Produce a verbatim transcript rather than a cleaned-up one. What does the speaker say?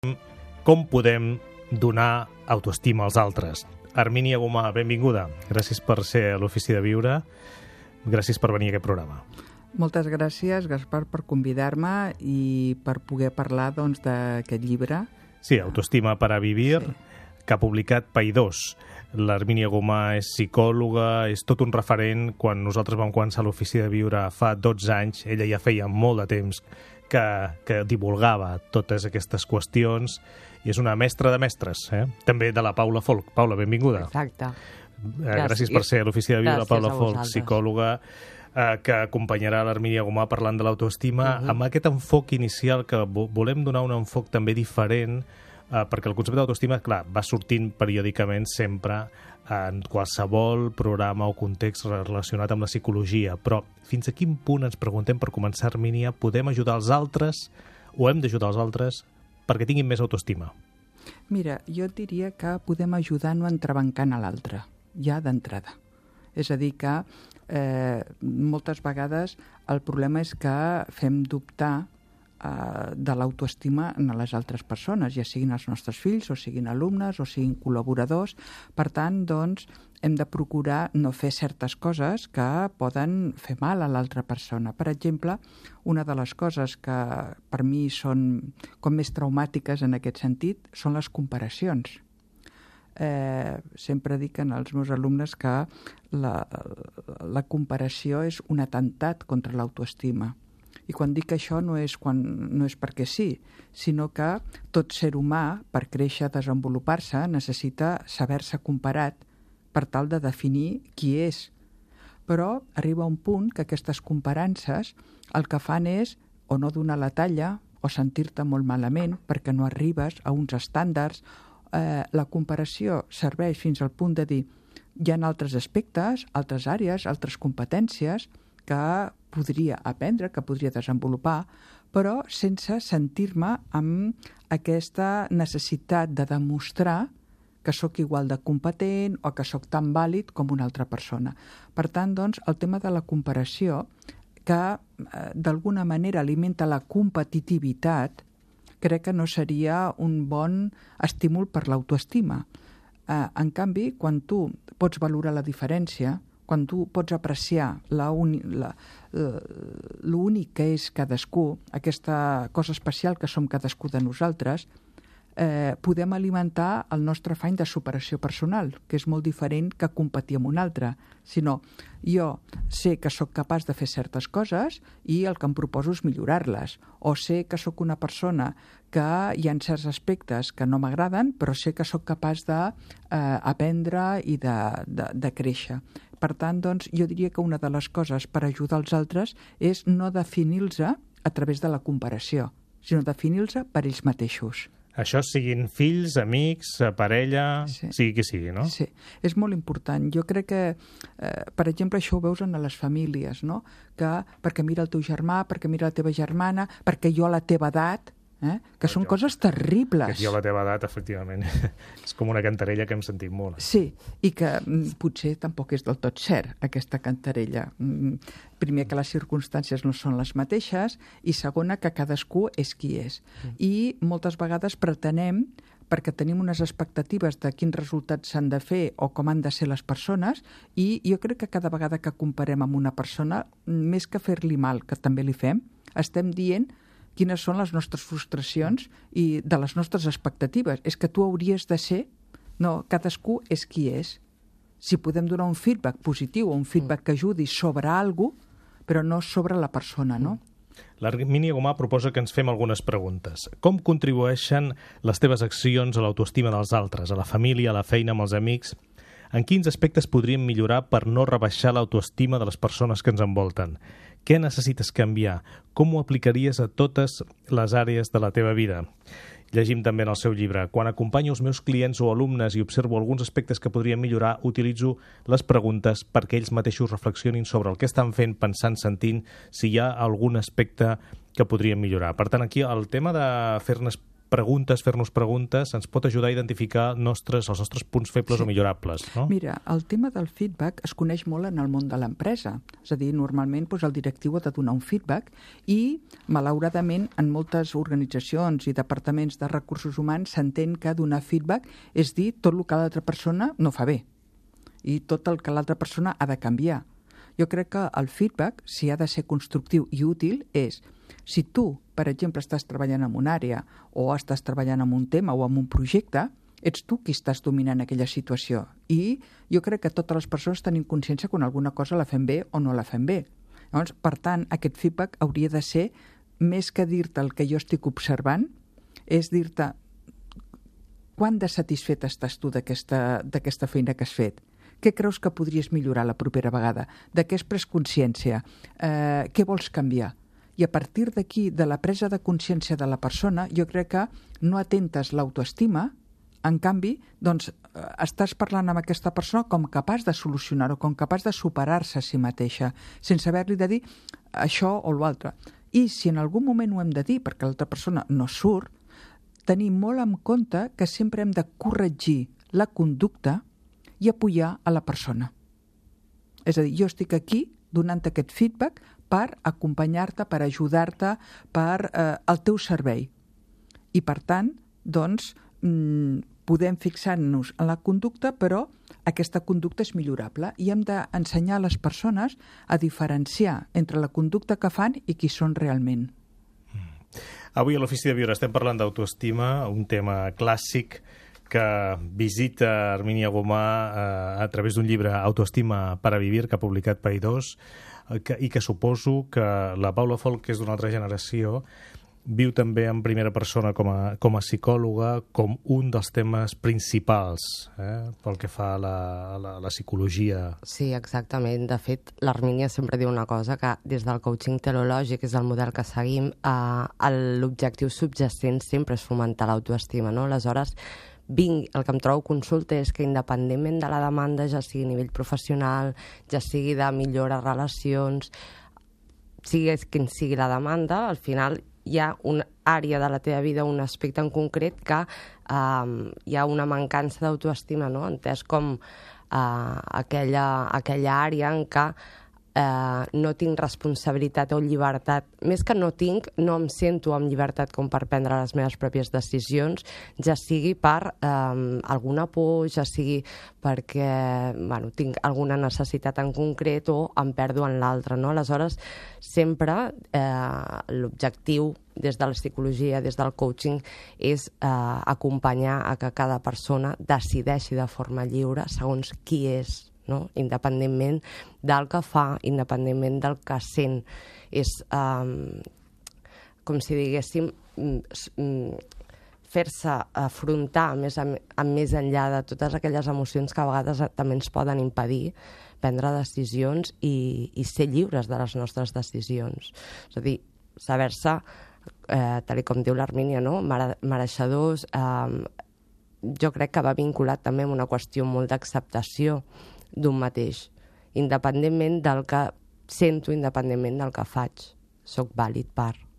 Com podem donar autoestima als altres. Armínia Gomà, benvinguda. Gràcies per ser a l'Ofici de Viure. Gràcies per venir a aquest programa. Moltes gràcies, Gaspar, per convidar-me i per poder parlar doncs, d'aquest llibre. Sí, Autoestima para vivir, sí. Que ha publicat Paidós. L'Armínia Gomà és psicòloga, és tot un referent. Quan nosaltres vam començar a l'Ofici de Viure fa dotze anys, ella ja feia molt de temps que, que divulgava totes aquestes qüestions i és una mestra de mestres, eh? També de la Paula Folk. Paula, benvinguda. Exacte. Gràcies, Gràcies per ser a l'Ofici de Viure, la Paula Folk, psicòloga, eh, que acompanyarà l'Armínia Gomà parlant de l'autoestima, uh-huh. amb aquest enfoc inicial que volem donar un enfoc també diferent, eh, perquè el concepte d'autoestima, clar, va sortint periòdicament sempre en qualsevol programa o context relacionat amb la psicologia, però fins a quin punt ens preguntem, per començar, Armínia, podem ajudar els altres o hem d'ajudar els altres perquè tinguin més autoestima? Mira, jo et diria que podem ajudar no entrebancant a l'altre, ja d'entrada. És a dir, que eh, moltes vegades el problema és que fem dubtar eh, de l'autoestima en les altres persones, ja siguin els nostres fills, o siguin alumnes, o siguin col·laboradors. Per tant, doncs, hem de procurar no fer certes coses que poden fer mal a l'altra persona. Per exemple, una de les coses que per mi són com més traumàtiques en aquest sentit són les comparacions. Eh, sempre dic als meus alumnes que la, la comparació és un atemptat contra l'autoestima. I quan dic això no és, quan, no és perquè sí, sinó que tot ser humà, per créixer, desenvolupar-se, necessita saber-se comparat per tal de definir qui és. Però arriba un punt que aquestes comparances el que fan és o no donar la talla o sentir-te molt malament perquè no arribes a uns estàndards. Eh, la comparació serveix fins al punt de dir hi ha altres aspectes, altres àrees, altres competències que podria aprendre, que podria desenvolupar, però sense sentir-me amb aquesta necessitat de demostrar que sóc igual de competent o que sóc tan vàlid com una altra persona. Per tant, doncs, el tema de la comparació, que eh, d'alguna manera alimenta la competitivitat, crec que no seria un bon estímul per l'autoestima. Eh, en canvi, quan tu pots valorar la diferència, quan tu pots apreciar l'únic que és cadascú, aquesta cosa especial que som cadascú de nosaltres, eh, podem alimentar el nostre afany de superació personal, que és molt diferent que competir amb un altre, sinó jo sé que sóc capaç de fer certes coses i el que em proposo és millorar-les, o sé que sóc una persona que hi ha certs aspectes que no m'agraden, però sé que sóc capaç d'aprendre eh, i de, de, de créixer. Per tant, doncs, jo diria que una de les coses per ajudar els altres és no definir-los a través de la comparació, sinó definir-los per ells mateixos. Això siguin fills, amics, parella, sí. sigui qui sigui, no? Sí, és molt important. Jo crec que, eh, per exemple, això ho veus en les famílies, no? Que perquè mira el teu germà, perquè mira la teva germana, perquè jo a la teva edat, eh? que són jo, coses terribles. Que jo a la teva edat, efectivament, és com una cantarella que hem sentit molt. Sí, i que mm, potser tampoc és del tot cert, aquesta cantarella. Mm, primer, que les circumstàncies no són les mateixes, i segona, que cadascú és qui és. Mm. I moltes vegades pretenem, perquè tenim unes expectatives de quins resultats s'han de fer o com han de ser les persones, i jo crec que cada vegada que comparem amb una persona, més que fer-li mal, que també li fem, estem dient quines són les nostres frustracions i de les nostres expectatives. És que tu hauries de ser... No, cadascú és qui és. Si podem donar un feedback positiu o un feedback que ajudi sobre alguna cosa, però no sobre la persona, no? L'Armínia Gomà proposa que ens fem algunes preguntes. Com contribueixen les teves accions a l'autoestima dels altres, a la família, a la feina, amb els amics? En quins aspectes podríem millorar per no rebaixar l'autoestima de les persones que ens envolten? Què necessites canviar? Com ho aplicaries a totes les àrees de la teva vida? Llegim també en el seu llibre. Quan acompanyo els meus clients o alumnes i observo alguns aspectes que podrien millorar, utilitzo les preguntes perquè ells mateixos reflexionin sobre el que estan fent, pensant, sentint, si hi ha algun aspecte que podrien millorar. Per tant, aquí el tema de fer-ne preguntes, fer-nos preguntes, ens pot ajudar a identificar nostres, els nostres punts febles sí. o millorables, no? Mira, el tema del feedback es coneix molt en el món de l'empresa. És a dir, normalment doncs, el directiu ha de donar un feedback i, malauradament, en moltes organitzacions i departaments de recursos humans s'entén que donar feedback és dir tot el que l'altra persona no fa bé i tot el que l'altra persona ha de canviar. Jo crec que el feedback, si ha de ser constructiu i útil, és si tu, per exemple, estàs treballant en una àrea o estàs treballant en un tema o en un projecte, ets tu qui estàs dominant aquella situació. I jo crec que totes les persones tenim consciència quan alguna cosa la fem bé o no la fem bé. Llavors, per tant, aquest feedback hauria de ser, més que dir-te el que jo estic observant, és dir-te quant de satisfet estàs tu d'aquesta d'aquesta feina que has fet. Què creus que podries millorar la propera vegada? De què has pres consciència? Eh, què vols canviar? I a partir d'aquí, de la presa de consciència de la persona, jo crec que no atentes l'autoestima, en canvi, doncs, estàs parlant amb aquesta persona com capaç de solucionar-ho, com capaç de superar-se a si mateixa, sense haver-li de dir això o l'altre. I si en algun moment ho hem de dir, perquè l'altra persona no surt, tenir molt en compte que sempre hem de corregir la conducta i apoyar a la persona. És a dir, jo estic aquí donant aquest feedback per acompanyar-te, per ajudar-te, per eh, el teu servei. I, per tant, doncs, mm, podem fixar-nos en la conducta, però aquesta conducta és millorable i hem d'ensenyar a les persones a diferenciar entre la conducta que fan i qui són realment. Mm. Avui a l'Ofici de Viure estem parlant d'autoestima, un tema clàssic que visita Hermínia Gomà eh, a través d'un llibre Autoestima para vivir, que ha publicat Paidós, eh, que, i que suposo que la Paula Folch, que és d'una altra generació, viu també en primera persona com a, com a psicòloga com un dels temes principals eh, pel que fa a la, a la, a la psicologia. Sí, exactament. De fet, l'Hermínia sempre diu una cosa, que des del coaching teleològic, és el model que seguim, eh, l'objectiu subjacent sempre és fomentar l'autoestima, no? Aleshores, vinc, el que em trobo consulta és que independentment de la demanda, ja sigui a nivell professional, ja sigui de millora de relacions, sigui quin sigui la demanda, al final hi ha una àrea de la teva vida, un aspecte en concret que eh, hi ha una mancança d'autoestima, no? Entès com eh, aquella, aquella àrea en què eh, no tinc responsabilitat o llibertat. Més que no tinc, no em sento amb llibertat com per prendre les meves pròpies decisions, ja sigui per eh, alguna por, ja sigui perquè bueno, tinc alguna necessitat en concret o em perdo en l'altra, no? Aleshores, sempre eh, l'objectiu des de la psicologia, des del coaching, és eh, acompanyar a que cada persona decideixi de forma lliure segons qui és, no? Independentment del que fa, independentment del que sent. És eh, com si diguéssim fer-se afrontar més, a, a més enllà de totes aquelles emocions que a vegades també ens poden impedir prendre decisions i, i ser lliures de les nostres decisions. És a dir, saber-se, eh, tal com diu l'Hermínia, no? mereixedors, eh, jo crec que va vinculat també amb una qüestió molt d'acceptació d'un mateix, independentment del que sento, independentment del que faig. Soc vàlid per...